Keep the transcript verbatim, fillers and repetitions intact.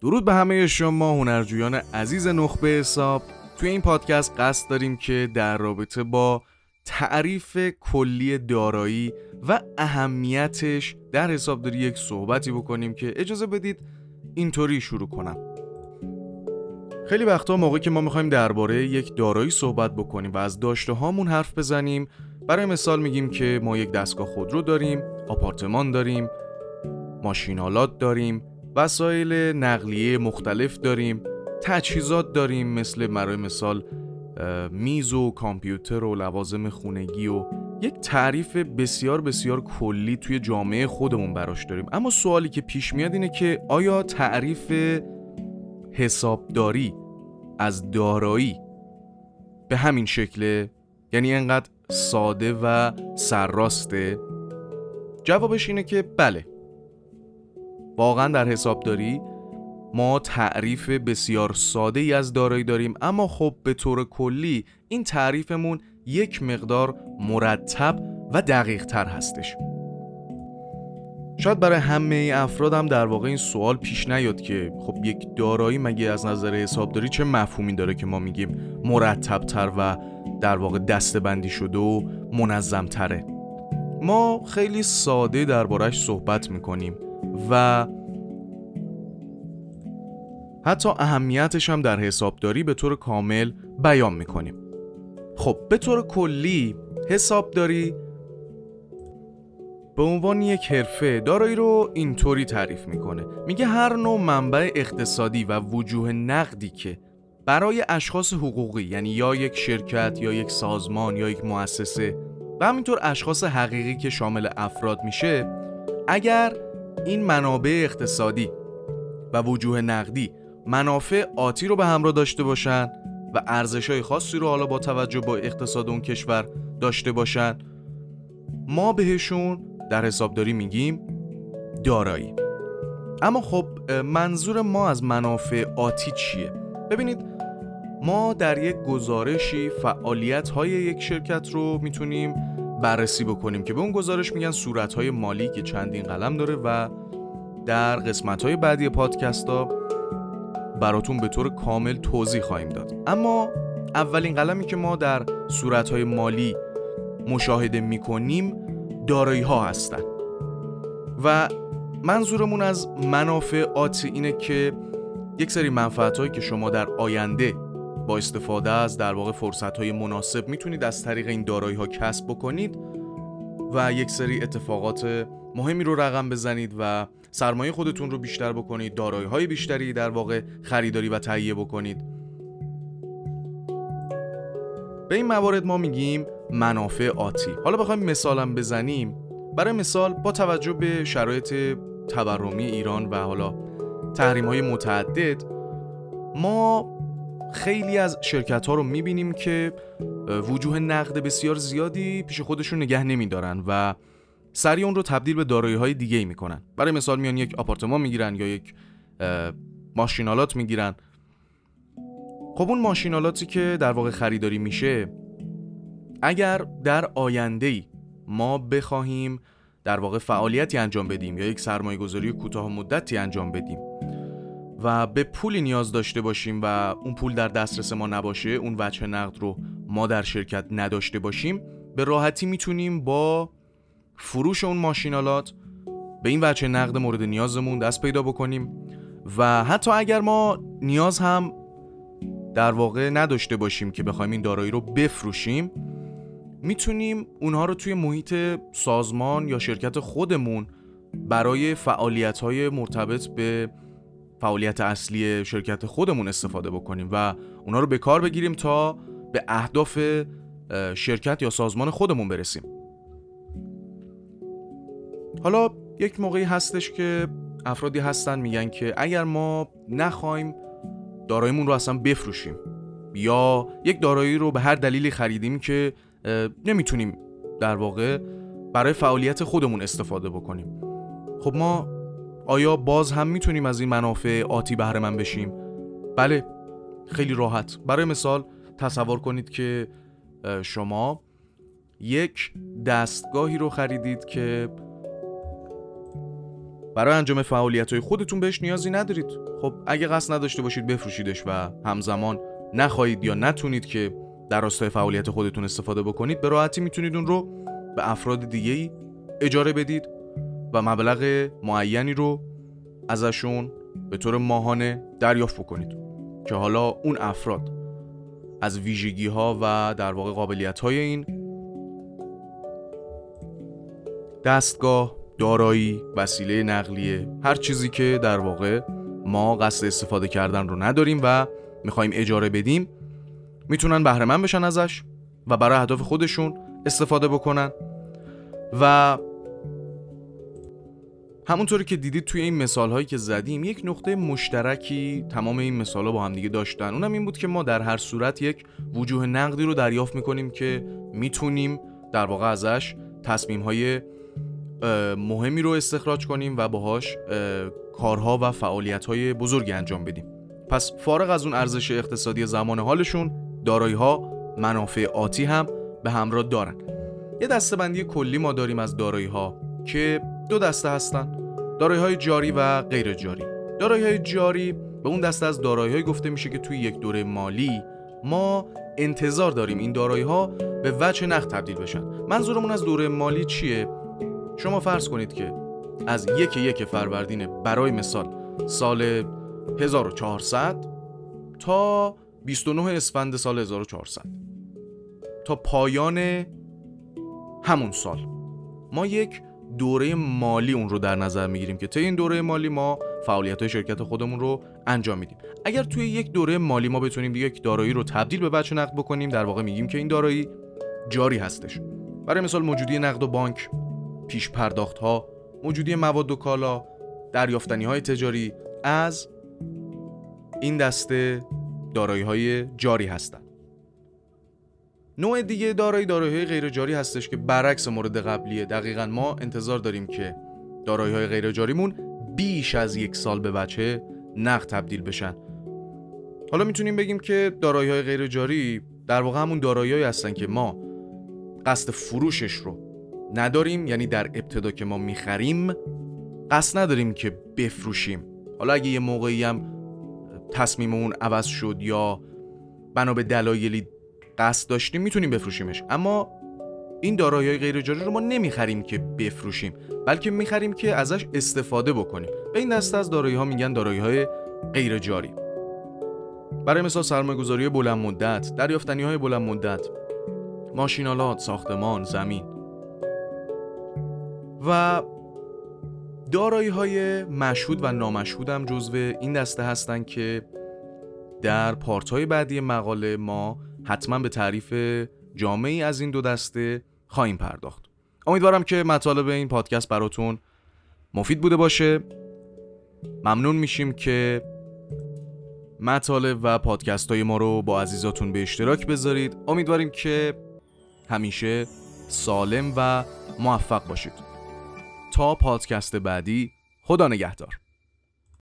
درود به همه شما هنرجویان عزیز نخبه حساب. توی این پادکست قصد داریم که در رابطه با تعریف کلی دارایی و اهمیتش در حسابداری یک صحبتی بکنیم که اجازه بدید اینطوری شروع کنم. خیلی وقتا موقعی که ما میخوایم درباره یک دارایی صحبت بکنیم و از داشته هامون حرف بزنیم، برای مثال میگیم که ما یک دستگاه خودرو داریم، آپارتمان داریم، ماشین‌آلات داریم، وسایل نقلیه مختلف داریم، تجهیزات داریم مثل برای مثال میز و کامپیوتر و لوازم خونگی و یک تعریف بسیار بسیار کلی توی جامعه خودمون براش داریم. اما سوالی که پیش میاد اینه که آیا تعریف حسابداری از دارایی به همین شکله؟ یعنی انقدر ساده و سرراسته؟ جوابش اینه که بله، واقعا در حسابداری ما تعریف بسیار ساده ای از دارایی داریم، اما خب به طور کلی این تعریفمون یک مقدار مرتب و دقیق تر هستش. شاید برای همه افراد هم در واقع این سوال پیش نیاد که خب یک دارایی مگه از نظر حسابداری چه مفهومی داره که ما میگیم مرتب تر و در واقع دسته‌بندی شده و منظم تره. ما خیلی ساده درباره‌اش صحبت میکنیم و حتی اهمیتش هم در حسابداری به طور کامل بیان میکنیم. خب به طور کلی حسابداری به عنوان یک حرفه دارایی رو اینطوری تعریف میکنه. میگه هر نوع منبع اقتصادی و وجوه نقدی که برای اشخاص حقوقی، یعنی یا یک شرکت یا یک سازمان یا یک مؤسسه و همینطور اشخاص حقیقی که شامل افراد میشه، اگر این منابع اقتصادی و وجوه نقدی منافع آتی رو به همراه داشته باشن و ارزش‌های خاصی رو حالا با توجه به اقتصاد اون کشور داشته باشن، ما بهشون در حسابداری میگیم دارایی. اما خب منظور ما از منافع آتی چیه؟ ببینید، ما در یک گزارشی فعالیت‌های یک شرکت رو میتونیم بررسی بکنیم که به اون گزارش میگن صورت‌های مالی که چندین قلم داره و در قسمت‌های بعدی پادکست‌ها براتون به طور کامل توضیح خواهیم داد. اما اولین قلمی که ما در صورت‌های مالی مشاهده می‌کنیم دارایی‌ها هستن و منظورمون از منافع آتی اینه که یک سری منفعت‌هایی که شما در آینده با استفاده از در واقع فرصت‌های مناسب میتونید از طریق این دارایی‌ها کسب بکنید و یک سری اتفاقات مهمی رو رقم بزنید و سرمایه خودتون رو بیشتر بکنید، دارایی‌های بیشتری در واقع خریداری و تهیه بکنید. به این موارد ما میگیم منافع آتی. حالا بخوایم مثالم بزنیم، برای مثال با توجه به شرایط تورمی ایران و حالا تحریم‌های متعدد، ما خیلی از شرکت‌ها رو می‌بینیم که وجوه نقد بسیار زیادی پیش خودشون نگه نمی‌دارن و سریع اون رو تبدیل به دارایی‌های دیگه‌ای می‌کنن. برای مثال میان یک آپارتمان می‌گیرن یا یک ماشین‌آلات می‌گیرن. خب اون ماشین‌آلاتی که در واقع خریداری میشه، اگر در آینده‌ای ما بخواهیم در واقع فعالیتی انجام بدیم یا یک سرمایه‌گذاری کوتاه مدتی انجام بدیم و به پولی نیاز داشته باشیم و اون پول در دسترس ما نباشه، اون وجه نقد رو ما در شرکت نداشته باشیم، به راحتی میتونیم با فروش اون ماشین‌آلات به این وجه نقد مورد نیازمون دست پیدا بکنیم و حتی اگر ما نیاز هم در واقع نداشته باشیم که بخوایم این دارایی رو بفروشیم، میتونیم اونها رو توی محیط سازمان یا شرکت خودمون برای فعالیت‌های مرتبط به فعالیت اصلی شرکت خودمون استفاده بکنیم و اونها رو به کار بگیریم تا به اهداف شرکت یا سازمان خودمون برسیم. حالا یک موقعی هستش که افرادی هستن میگن که اگر ما نخوایم داراییمون رو اصلا بفروشیم یا یک دارایی رو به هر دلیلی خریدیم که نمیتونیم در واقع برای فعالیت خودمون استفاده بکنیم، خب ما آیا باز هم میتونیم از این منافع آتی بهره مند بشیم؟ بله، خیلی راحت. برای مثال تصور کنید که شما یک دستگاهی رو خریدید که برای انجام فعالیت‌های خودتون بهش نیازی ندارید. خب اگه قصد نداشته باشید بفروشیدش و همزمان نخواهید یا نتونید که در راستای فعالیت خودتون استفاده بکنید، به راحتی میتونید اون رو به افراد دیگه‌ای اجاره بدید و مبلغ معینی رو ازشون به طور ماهانه دریافت بکنید که حالا اون افراد از ویژگی‌ها و در واقع قابلیت‌های این دستگاه، دارایی، وسیله نقلیه، هر چیزی که در واقع ما قصد استفاده کردن رو نداریم و میخوایم اجاره بدیم، میتونن بهره مند بشن ازش و برای اهداف خودشون استفاده بکنن. و همونطوری که دیدید توی این مثال‌هایی که زدیم، یک نقطه مشترکی تمام این مثال‌ها با هم دیگه داشتن، اونم این بود که ما در هر صورت یک وجوه نقدی رو دریافت میکنیم که میتونیم در واقع ازش تصمیم‌های مهمی رو استخراج کنیم و باهاش کارها و فعالیت‌های بزرگی انجام بدیم. پس فارغ از اون ارزش اقتصادی زمان حالشون، دارایی‌ها منافع آتی هم به همراه دارن. یه دسته‌بندی کلی ما داریم از دارایی‌ها که دو دسته هستن: دارایی‌های جاری و غیر جاری. دارایی‌های جاری به اون دسته از دارایی‌های گفته میشه که توی یک دوره مالی ما انتظار داریم این دارایی‌ها به وجه نقد تبدیل بشن. منظورمون از دوره مالی چیه؟ شما فرض کنید که از یک یک فروردین برای مثال سال هزار و چهارصد تا بیست و نه اسفند سال هزار و چهارصد تا پایان همون سال ما یک دوره مالی اون رو در نظر میگیریم که طی این دوره مالی ما فعالیت‌های شرکت خودمون رو انجام میدیم. اگر توی یک دوره مالی ما بتونیم یک دارایی رو تبدیل به وجه نقد بکنیم، در واقع میگیم که این دارایی جاری هستش. برای مثال موجودی نقد و بانک، پیش پرداخت‌ها، موجودی مواد و کالا، دریافتنی‌های تجاری از این دسته دارایی‌های جاری هستند. نوع دیگه دارایی دارایی‌های غیر جاری هستش که برعکس مورد قبلیه. دقیقاً ما انتظار داریم که دارایی‌های غیر جاریمون بیش از یک سال به وجه نقد تبدیل بشن. حالا میتونیم بگیم که دارایی‌های غیر جاری در واقع همون دارایی‌هایی هستن که ما قصد فروشش رو نداریم، یعنی در ابتدا که ما میخریم قصد نداریم که بفروشیم. حالا اگه یه موقعی هم تصمیممون عوض شد یا بنا به دلایلی قصد داشتیم میتونیم بفروشیمش، اما این دارایی‌های غیر جاری رو ما نمیخریم که بفروشیم، بلکه میخریم که ازش استفاده بکنیم. به این دسته از دارایی‌ها میگن دارایی‌های غیر جاری. برای مثال سرمایه‌گذاری بلند مدت، دریافتنی‌های بلند مدت، ماشین‌آلات، ساختمان، زمین. و دارایی‌های مشهود و نامشهود هم جزو این دسته هستن که در پارت‌های بعدی مقاله ما حتما به تعریف جامعی از این دو دسته خواهیم پرداخت. امیدوارم که مطالب این پادکست براتون مفید بوده باشه. ممنون میشیم که مطالب و پادکست‌های ما رو با عزیزاتون به اشتراک بذارید. امیدواریم که همیشه سالم و موفق باشید. تا پادکست بعدی، خدا نگهدار.